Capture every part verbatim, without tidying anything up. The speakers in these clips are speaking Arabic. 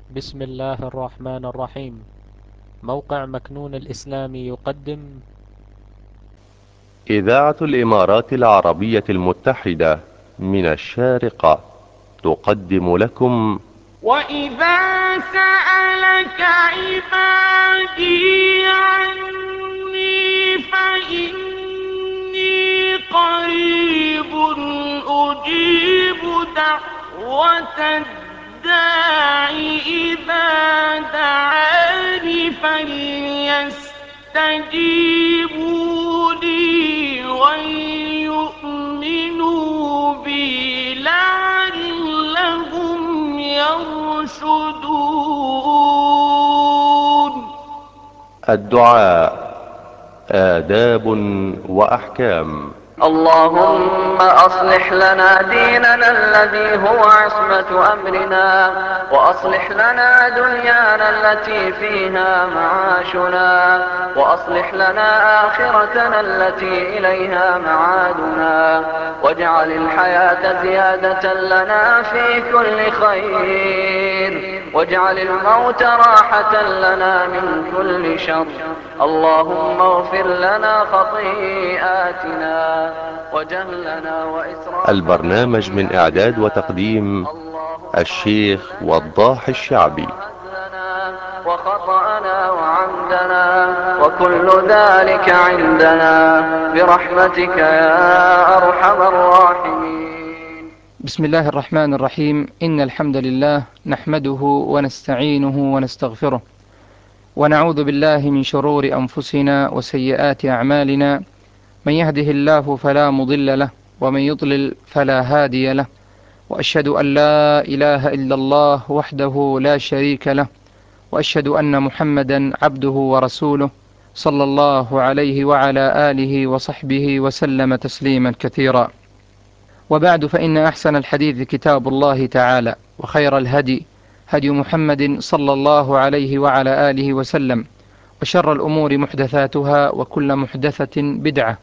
بسم الله الرحمن الرحيم. موقع مكنون الإسلامي يقدم إذاعة الإمارات العربية المتحدة من الشارقة تقدم لكم وإذا سألك عبادي عني فإني قريب أجيب دعوة الداع إذا دعاني فليستجيبوا لي وليؤمنوا بي لعلهم يرشدون. الدعاء آداب وأحكام. اللهم أصلح لنا ديننا الذي هو عصمة أمرنا، وأصلح لنا دنيانا التي فيها معاشنا، وأصلح لنا آخرتنا التي إليها معادنا، واجعل الحياة زيادة لنا في كل خير، واجعل الموت راحة لنا من كل شر. اللهم اغفر لنا خطيئاتنا وجهلنا وإسرافنا البرنامج في من إعداد أمرنا. وتقديم اللهم الشيخ اغفر لنا وضاح جهلنا الشعبي. وهزلنا وخطأنا وعمدنا وكل ذلك عندنا برحمتك يا أرحم الراحمين. بسم الله الرحمن الرحيم. إن الحمد لله نحمده ونستعينه ونستغفره، ونعوذ بالله من شرور أنفسنا وسيئات أعمالنا. من يهده الله فلا مضل له، ومن يضلل فلا هادي له، وأشهد أن لا إله إلا الله وحده لا شريك له، وأشهد أن محمدا عبده ورسوله، صلى الله عليه وعلى آله وصحبه وسلم تسليما كثيرا. وبعد، فإن أحسن الحديث كتاب الله تعالى، وخير الهدي هدي محمد صلى الله عليه وعلى آله وسلم، وشر الأمور محدثاتها، وكل محدثة بدعة،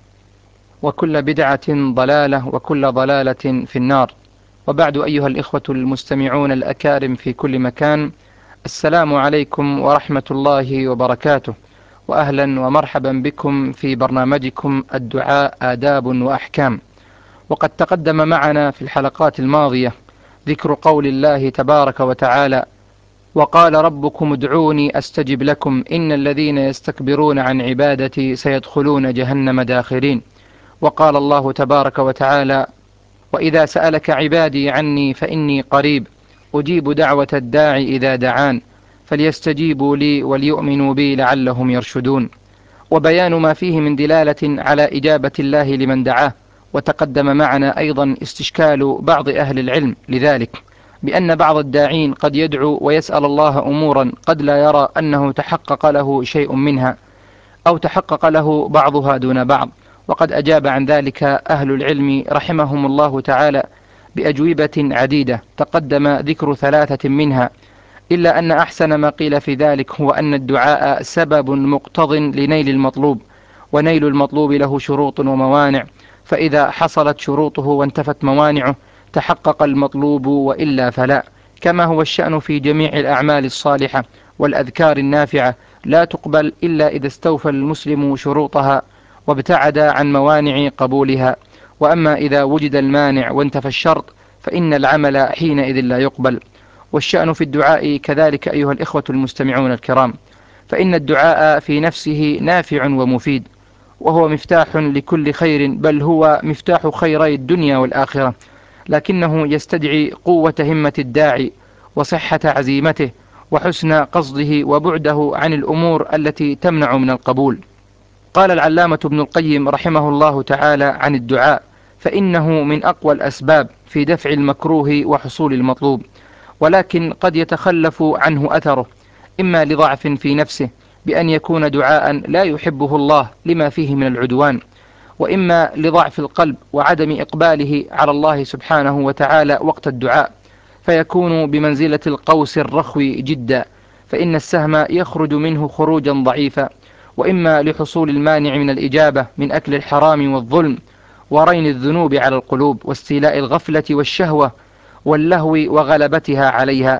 وكل بدعة ضلالة، وكل ضلالة في النار. وبعد، أيها الإخوة المستمعون الأكارم في كل مكان، السلام عليكم ورحمة الله وبركاته، وأهلا ومرحبا بكم في برنامجكم الدعاء آداب وأحكام. وقد تقدم معنا في الحلقات الماضية ذكر قول الله تبارك وتعالى: وقال ربكم ادعوني أستجب لكم إن الذين يستكبرون عن عبادتي سيدخلون جهنم داخرين. وقال الله تبارك وتعالى: وإذا سألك عبادي عني فإني قريب أجيب دعوة الداعي إذا دعان فليستجيبوا لي وليؤمنوا بي لعلهم يرشدون. وبيان ما فيه من دلالة على إجابة الله لمن دعاه. وتقدم معنا أيضا استشكال بعض أهل العلم لذلك، بأن بعض الداعين قد يدعو ويسأل الله أمورا قد لا يرى أنه تحقق له شيء منها، أو تحقق له بعضها دون بعض. وقد أجاب عن ذلك أهل العلم رحمهم الله تعالى بأجوبة عديدة، تقدم ذكر ثلاثة منها، إلا أن أحسن ما قيل في ذلك هو أن الدعاء سبب مقتض لنيل المطلوب، ونيل المطلوب له شروط وموانع، فإذا حصلت شروطه وانتفت موانعه تحقق المطلوب، وإلا فلا. كما هو الشأن في جميع الأعمال الصالحة والأذكار النافعة، لا تقبل إلا إذا استوفى المسلم شروطها وابتعد عن موانع قبولها. وأما إذا وجد المانع وانتفى الشرط فإن العمل حينئذ لا يقبل. والشأن في الدعاء كذلك أيها الإخوة المستمعون الكرام، فإن الدعاء في نفسه نافع ومفيد، وهو مفتاح لكل خير، بل هو مفتاح خيري الدنيا والآخرة، لكنه يستدعي قوة همة الداعي وصحة عزيمته وحسن قصده وبعده عن الأمور التي تمنع من القبول. قال العلامة ابن القيم رحمه الله تعالى عن الدعاء: فإنه من أقوى الأسباب في دفع المكروه وحصول المطلوب، ولكن قد يتخلف عنه أثره، إما لضعف في نفسه بأن يكون دعاء لا يحبه الله لما فيه من العدوان، وإما لضعف القلب وعدم إقباله على الله سبحانه وتعالى وقت الدعاء، فيكون بمنزلة القوس الرخوي جدا، فإن السهم يخرج منه خروجا ضعيفا. وإما لحصول المانع من الإجابة من أكل الحرام والظلم ورين الذنوب على القلوب واستيلاء الغفلة والشهوة واللهو وغلبتها عليها،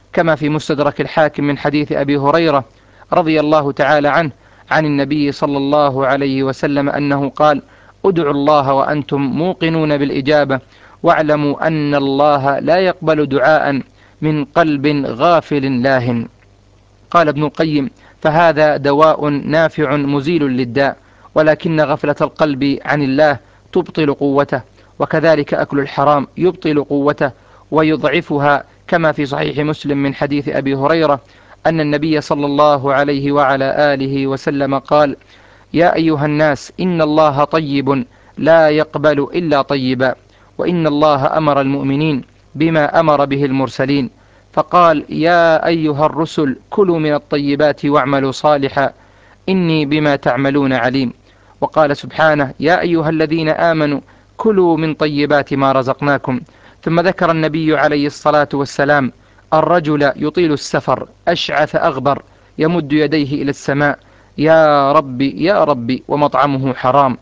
كما في مستدرك الحاكم من حديث أبي هريرة رضي الله تعالى عنه عن النبي صلى الله عليه وسلم أنه قال: ادعوا الله وأنتم موقنون بالإجابة، واعلموا أن الله لا يقبل دعاء من قلب غافل لاهٍ. قال ابن القيم: فهذا دواء نافع مزيل للداء، ولكن غفلة القلب عن الله تبطل قوته، وكذلك أكل الحرام يبطل قوته ويضعفها، كما في صحيح مسلم من حديث أبي هريرة أن النبي صلى الله عليه وعلى آله وسلم قال: يا أيها الناس، إن الله طيب لا يقبل إلا طيبا، وإن الله أمر المؤمنين بما أمر به المرسلين، فقال: يا أيها الرسل كلوا من الطيبات واعملوا صالحا إني بما تعملون عليم. وقال سبحانه: يا أيها الذين آمنوا كلوا من طيبات ما رزقناكم. ثم ذكر النبي عليه الصلاة والسلام الرجل يطيل السفر أشعث أغبر يمد يديه إلى السماء: يا ربي يا ربي، ومطعمه حرام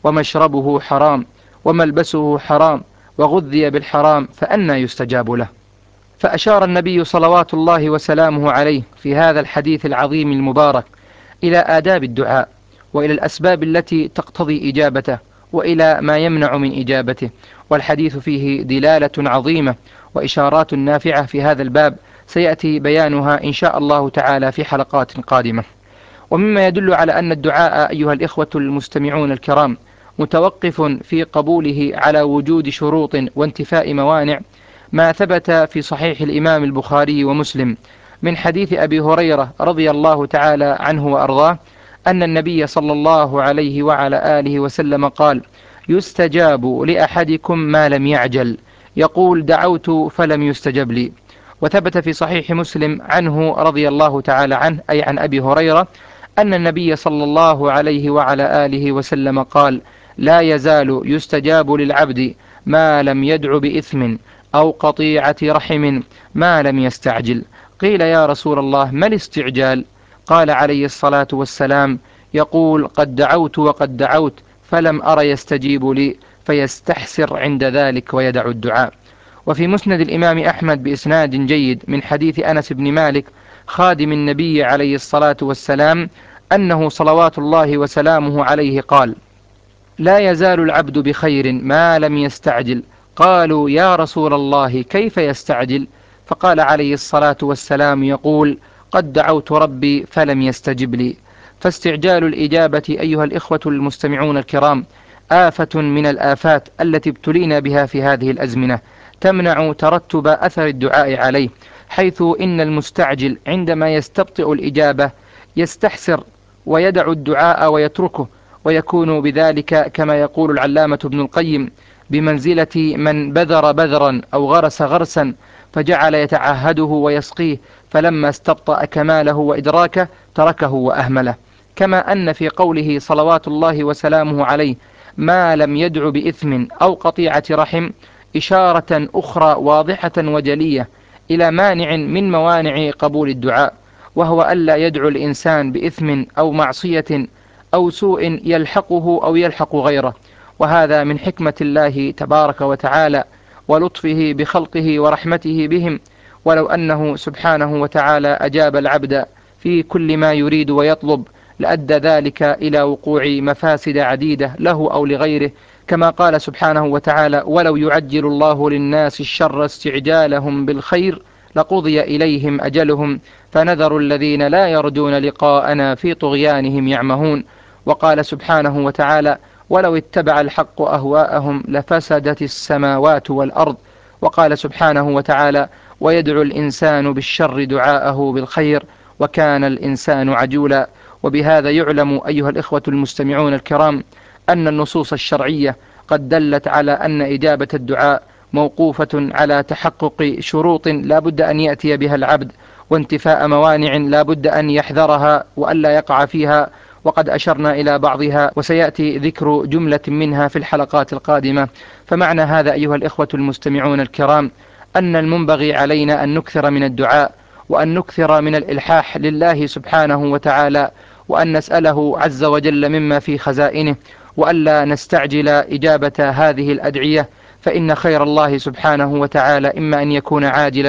ومشربه حرام وملبسه حرام وغذي بالحرام، فأنى يستجاب له. فأشار النبي صلوات الله وسلامه عليه في هذا الحديث العظيم المبارك إلى آداب الدعاء، وإلى الأسباب التي تقتضي إجابته، وإلى ما يمنع من إجابته، والحديث فيه دلالة عظيمة وإشارات نافعة في هذا الباب سيأتي بيانها إن شاء الله تعالى في حلقات قادمة. ومما يدل على أن الدعاء أيها الإخوة المستمعون الكرام متوقف في قبوله على وجود شروط وانتفاء موانع ما ثبت في صحيح الإمام البخاري ومسلم من حديث أبي هريرة رضي الله تعالى عنه وأرضاه أن النبي صلى الله عليه وعلى آله وسلم قال: يستجاب لأحدكم ما لم يعجل، يقول: دعوت فلم يستجب لي. وثبت في صحيح مسلم عنه رضي الله تعالى عنه، أي عن أبي هريرة، أن النبي صلى الله عليه وعلى آله وسلم قال: لا يزال يستجاب للعبد ما لم يدع بإثم أو قطيعة رحم ما لم يستعجل. قيل: يا رسول الله، ما الاستعجال؟ قال عليه الصلاة والسلام: يقول: قد دعوت وقد دعوت فلم أر يستجيب لي، فيستحسر عند ذلك ويدع الدعاء. وفي مسند الإمام أحمد بإسناد جيد من حديث أنس بن مالك خادم النبي عليه الصلاة والسلام أنه صلوات الله وسلامه عليه قال: لا يزال العبد بخير ما لم يستعجل. قالوا: يا رسول الله، كيف يستعجل؟ فقال عليه الصلاة والسلام: يقول: قد دعوت ربي فلم يستجب لي. فاستعجال الإجابة أيها الإخوة المستمعون الكرام آفة من الآفات التي ابتلينا بها في هذه الأزمنة، تمنع ترتب أثر الدعاء عليه، حيث إن المستعجل عندما يستبطئ الإجابة يستحسر ويدع الدعاء ويتركه، ويكون بذلك كما يقول العلامة ابن القيم بمنزلة من بذر بذرا أو غرس غرسا فجعل يتعهده ويسقيه، فلما استبطأ كماله وإدراكه تركه وأهمله. كما أن في قوله صلوات الله وسلامه عليه: ما لم يدع بإثم أو قطيعة رحم، إشارة أخرى واضحة وجلية إلى مانع من موانع قبول الدعاء، وهو ألا يدعو الإنسان بإثم أو معصية أو سوء يلحقه أو يلحق غيره، وهذا من حكمة الله تبارك وتعالى ولطفه بخلقه ورحمته بهم. ولو أنه سبحانه وتعالى أجاب العبد في كل ما يريد ويطلب لأدى ذلك إلى وقوع مفاسد عديدة له أو لغيره، كما قال سبحانه وتعالى: ولو يعجل الله للناس الشر استعجالهم بالخير لقضي إليهم أجلهم فنذر الذين لا يرجون لقاءنا في طغيانهم يعمهون. وقال سبحانه وتعالى: ولو اتبع الحق أهواءهم لفسدت السماوات والأرض. وقال سبحانه وتعالى: ويدعو الإنسان بالشر دعاءه بالخير وكان الإنسان عجولا. وبهذا يعلم أيها الإخوة المستمعون الكرام أن النصوص الشرعية قد دلت على أن إجابة الدعاء موقوفة على تحقق شروط لا بد أن يأتي بها العبد، وانتفاء موانع لا بد أن يحذرها وألا يقع فيها، وقد أشرنا إلى بعضها وسيأتي ذكر جملة منها في الحلقات القادمة. فمعنى هذا أيها الإخوة المستمعون الكرام أن المنبغي علينا أن نكثر من الدعاء، وأن نكثر من الإلحاح لله سبحانه وتعالى، وأن نسأله عز وجل مما في خزائنه، وألا نستعجل إجابة هذه الأدعية، فإن خير الله سبحانه وتعالى إما أن يكون عاجلا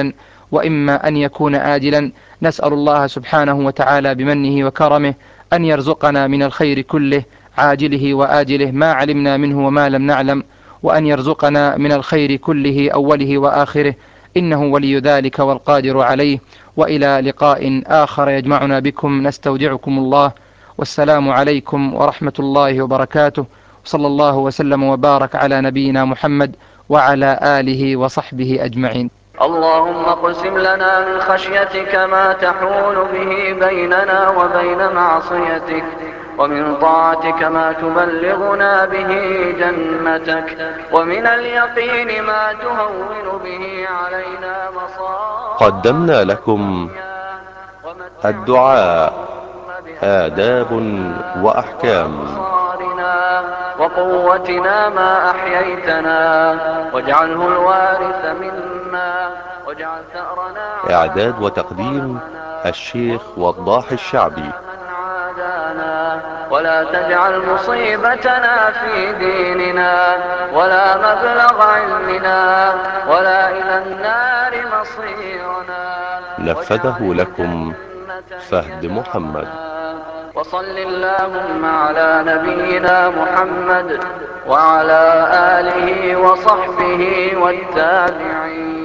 وإما أن يكون آجلا. نسأل الله سبحانه وتعالى بمنه وكرمه أن يرزقنا من الخير كله عاجله وآجله ما علمنا منه وما لم نعلم، وأن يرزقنا من الخير كله أوله وآخره، إنه ولي ذلك والقادر عليه. وإلى لقاء آخر يجمعنا بكم نستودعكم الله، والسلام عليكم ورحمة الله وبركاته، صلى الله وسلم وبارك على نبينا محمد وعلى آله وصحبه أجمعين. اللهم اقسم لنا من خشيتك ما تحول به بيننا وبين معصيتك، ومن طاعتك ما تبلغنا به جنتك، ومن اليقين ما تهون به علينا مصائب قدمنا لكم الدعاء آداب وأحكام. وقوتنا ما أحييتنا، واجعله الوارث منا، واجعل ثأرنا على إعداد وتقديم الشيخ وضاح الشعبي. ولا تجعل مصيبتنا في ديننا، ولا مبلغ علمنا، ولا إلى النار مصيرنا. نفذه لكم فهد محمد. وصل اللهم على نبينا محمد وعلى آله وصحبه والتابعين.